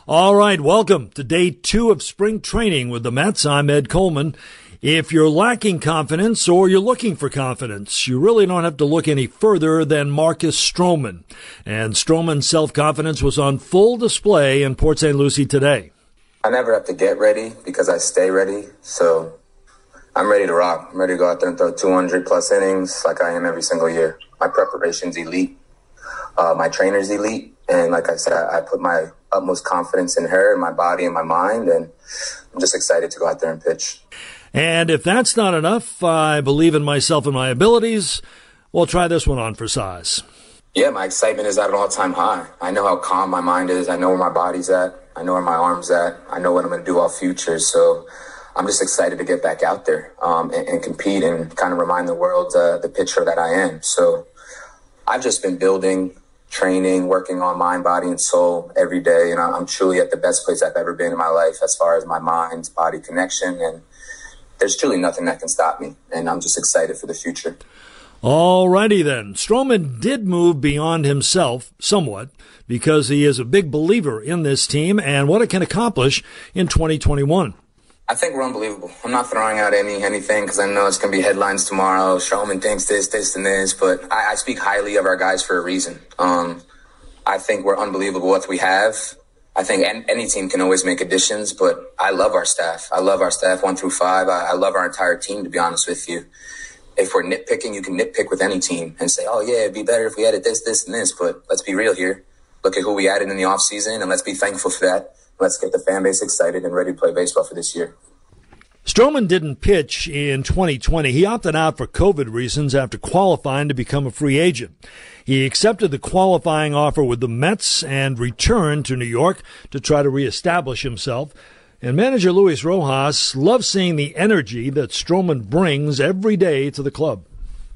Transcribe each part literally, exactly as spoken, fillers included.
All right, welcome to day two of spring training with the Mets. I'm Ed Coleman. If you're lacking confidence or you're looking for confidence, you really don't have to look any further than Marcus Stroman. And Stroman's self-confidence was on full display in Port Saint Lucie today. I never have to get ready because I stay ready. So I'm ready to rock. I'm ready to go out there and throw two hundred plus innings like I am every single year. My preparation's elite. Uh, my trainer's elite. And like I said, I, I put my utmost confidence in her, in my body, and my mind. And I'm just excited to go out there and pitch. And if that's not enough, I believe in myself and my abilities. We'll try this one on for size. Yeah, my excitement is at an all-time high. I know how calm my mind is. I know where my body's at. I know where my arm's at. I know what I'm going to do all future. So I'm just excited to get back out there um, and, and compete and kind of remind the world uh, the pitcher that I am. So I've just been building, training, working on mind, body, and soul every day. And I'm truly at the best place I've ever been in my life as far as my mind-body connection. And there's truly nothing that can stop me, and I'm just excited for the future. All righty then. Stroman did move beyond himself somewhat because he is a big believer in this team and what it can accomplish in twenty twenty-one. I think we're unbelievable. I'm not throwing out any anything because I know it's going to be headlines tomorrow. Stroman thinks this, this, and this, but I, I speak highly of our guys for a reason. Um, I think we're unbelievable what we have. I think any team can always make additions, but I love our staff. I love our staff one through five. I, I love our entire team, to be honest with you. If we're nitpicking, you can nitpick with any team and say, oh, yeah, it'd be better if we added this, this, and this. But let's be real here. Look at who we added in the offseason, and let's be thankful for that. Let's get the fan base excited and ready to play baseball for this year. Stroman didn't pitch in twenty twenty. He opted out for COVID reasons after qualifying to become a free agent. He accepted the qualifying offer with the Mets and returned to New York to try to reestablish himself. And manager Luis Rojas loves seeing the energy that Stroman brings every day to the club.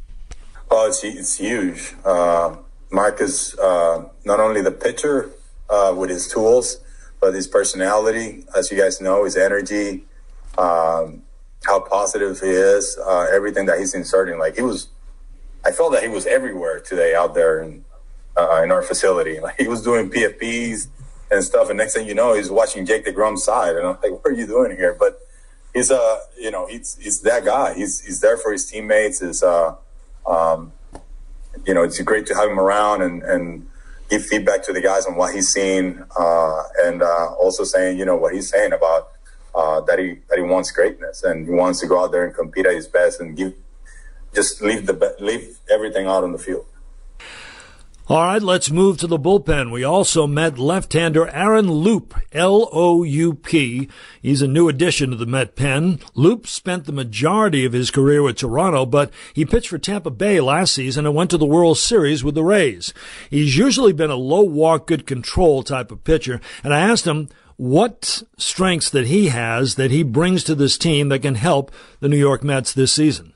Oh, it's, it's huge. Uh, Mark is uh, not only the pitcher uh, with his tools, but his personality, as you guys know, his energy, um, how positive he is, uh, everything that he's inserting. Like he was, I felt that he was everywhere today out there in, uh, in our facility. Like he was doing P F Ps and stuff, and next thing you know, he's watching Jake DeGrom's side, and I'm like, "What are you doing here?" But he's uh, you know, he's he's that guy. He's he's there for his teammates. Is uh, um, you know, it's great to have him around and and give feedback to the guys on what he's seen, uh, and uh, also saying, you know, what he's saying about uh, that he that he wants greatness and he wants to go out there and compete at his best and give. Just leave the leave everything out on the field. All right, let's move to the bullpen. We also met left-hander Aaron Loup, L O U P. He's a new addition to the Met pen. Loup spent the majority of his career with Toronto, but he pitched for Tampa Bay last season and went to the World Series with the Rays. He's usually been a low-walk, good control type of pitcher, and I asked him what strengths that he has that he brings to this team that can help the New York Mets this season.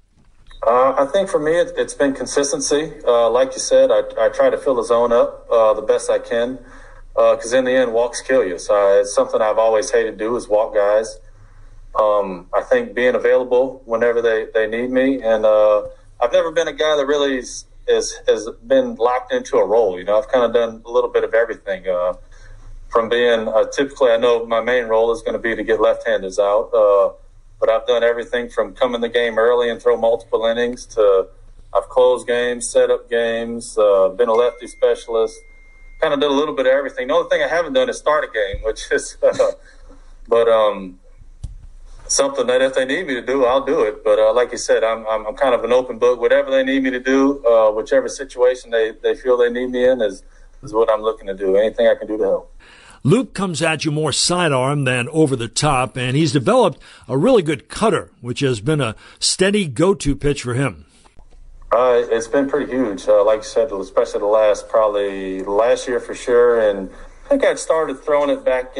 Uh, I think for me, it, it's been consistency. Uh, like you said, I, I try to fill the zone up uh, the best I can because uh, in the end, walks kill you. So I, it's something I've always hated to do is walk guys. Um, I think being available whenever they, they need me. And uh, I've never been a guy that really is, is, has been locked into a role. You know, I've kind of done a little bit of everything uh, from being uh, typically I know my main role is going to be to get left-handers out. Uh, But I've done everything from come in the game early and throw multiple innings to I've closed games, set up games, uh, been a lefty specialist, kind of did a little bit of everything. The only thing I haven't done is start a game, which is uh, but um, something that if they need me to do, I'll do it. But uh, like you said, I'm, I'm I'm kind of an open book. Whatever they need me to do, uh, whichever situation they, they feel they need me in is, is what I'm looking to do. Anything I can do to help. Luke comes at you more sidearm than over the top, and he's developed a really good cutter, which has been a steady go-to pitch for him. Uh, it's been pretty huge. Uh, like you said, especially the last, probably last year for sure. And I think I'd started throwing it back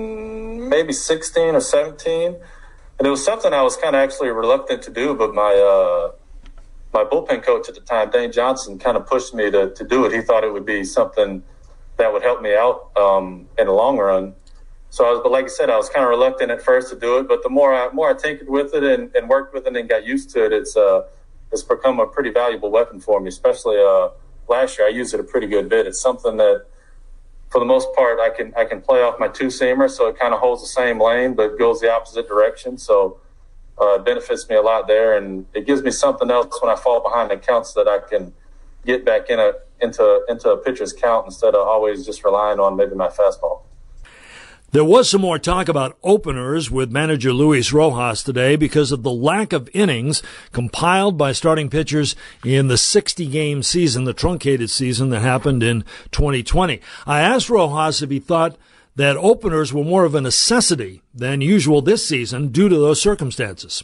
in maybe sixteen or seventeen. And it was something I was kind of actually reluctant to do, but my uh, my bullpen coach at the time, Dane Johnson, kind of pushed me to, to do it. He thought it would be something that would help me out um, in the long run. So I was, but like I said, I was kind of reluctant at first to do it, but the more I, more I tinkered with it and, and worked with it and got used to it, it's uh, it's become a pretty valuable weapon for me, especially uh, last year. I used it a pretty good bit. It's something that for the most part, I can I can play off my two-seamer, so it kind of holds the same lane but goes the opposite direction. So uh, it benefits me a lot there, and it gives me something else when I fall behind the counts that I can get back in a into into a pitcher's count instead of always just relying on maybe my fastball. There was some more talk about openers with manager Luis Rojas today because of the lack of innings compiled by starting pitchers in the sixty-game season, the truncated season that happened in twenty twenty. I asked Rojas if he thought that openers were more of a necessity than usual this season due to those circumstances.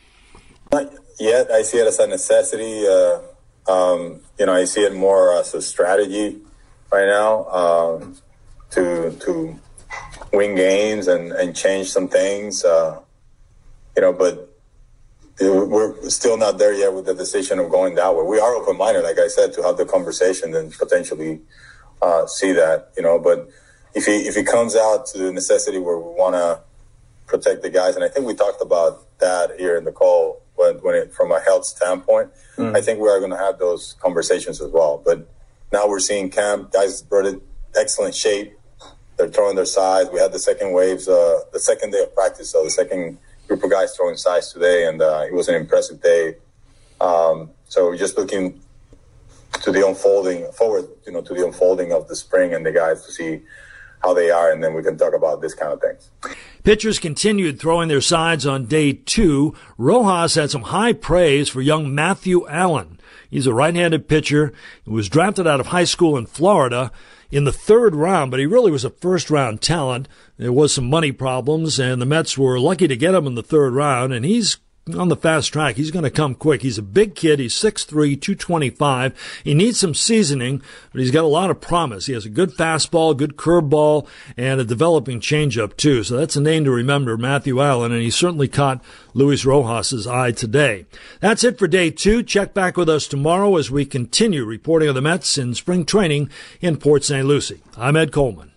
Not yet. I see it as a necessity. Uh, um, you know, I see it more as a strategy right now um, to to. win games and, and change some things, uh, you know, but we're still not there yet with the decision of going that way. We are open-minded, like I said, to have the conversation and potentially uh, see that, you know, but if he, if he comes out to the necessity where we want to protect the guys, and I think we talked about that here in the call when, when it, from a health standpoint, mm. I think we are going to have those conversations as well. But now we're seeing camp, guys brought in excellent shape. They're throwing their size. We had the second waves, uh, the second day of practice, so the second group of guys throwing size today, and uh, it was an impressive day. Um, so we're just looking to the unfolding, forward, you know, to the unfolding of the spring and the guys to see how they are, and then we can talk about this kind of things. Pitchers continued throwing their sides on day two. Rojas had some high praise for young Matthew Allen. He's a right-handed pitcher who was drafted out of high school in Florida in the third round, but he really was a first-round talent. There was some money problems, and the Mets were lucky to get him in the third round, and he's on the fast track. He's going to come quick. He's a big kid. He's six three, two twenty-five. He needs some seasoning, but he's got a lot of promise. He has a good fastball, good curveball, and a developing changeup, too. So that's a name to remember, Matthew Allen, and he certainly caught Luis Rojas' eye today. That's it for day two. Check back with us tomorrow as we continue reporting on the Mets in spring training in Port Saint Lucie. I'm Ed Coleman.